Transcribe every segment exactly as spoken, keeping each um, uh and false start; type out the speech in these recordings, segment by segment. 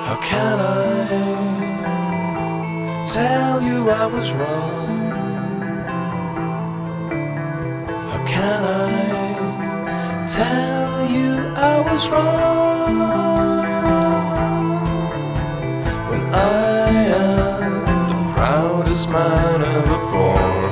How can I tell you I was wrong? How can I tell you I was wrong when I am the proudest man ever born?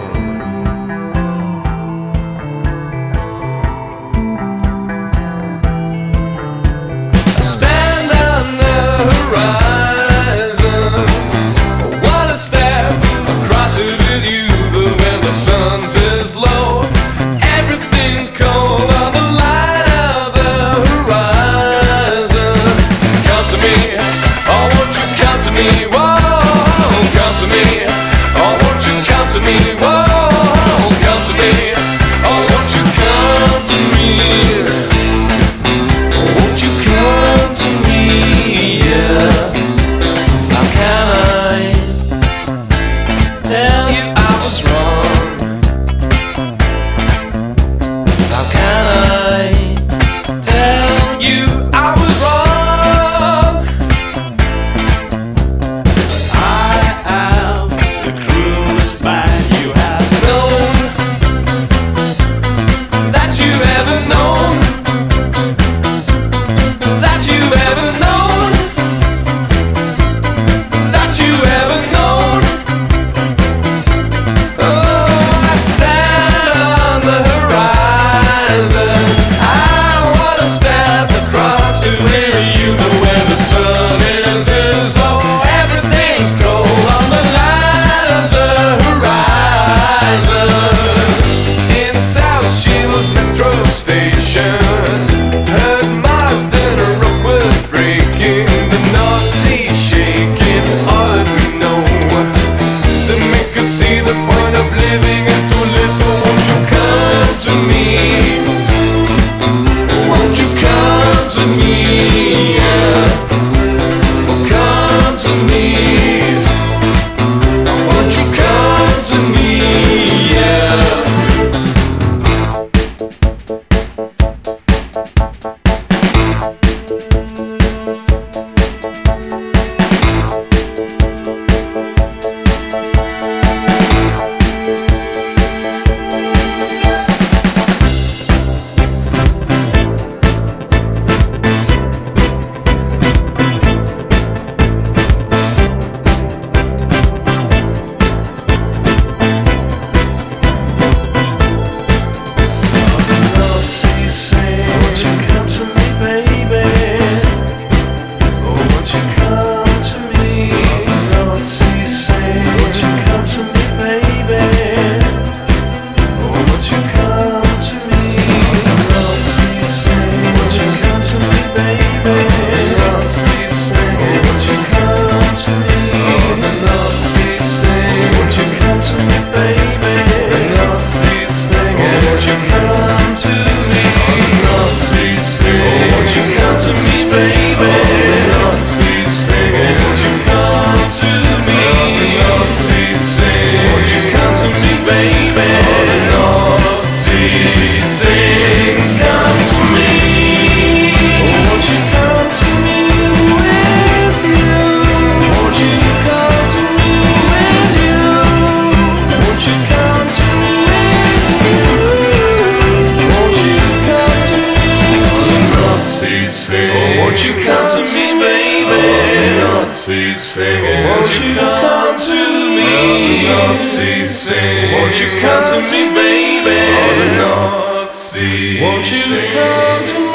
I stand on the horizon, I wanna step across it with you, but when the sun says low, everything's cold on the line of the horizon. Come to me, oh won't you come to me, whoa, come to me, oh won't you come to me, whoa, come to me, oh won't you come to me, oh won't you come to me, yeah. How can I tell you I was wrong? How can I tell you I was wrong? I am the cruelest man you have Known that you ever known, that you ever known, that you ever known. Oh, I stand on the horizon, I wanna step across it with you, but when the sun is as low, everything's cold on the line of the horizon. In South Shields metro station, heard Marsden rock was breaking, the North Sea shaking. All that we know to make us see the point of living is to live. So won't you come to me? Won't you come to me? Yeah. Oh, come to me. Won't you come to me? Yeah. Won't you come to me, baby? North Sea singing. Won't you come to me? North Sea singing. Won't you come to me, baby? Oh, the North Sea. Won't you come to me?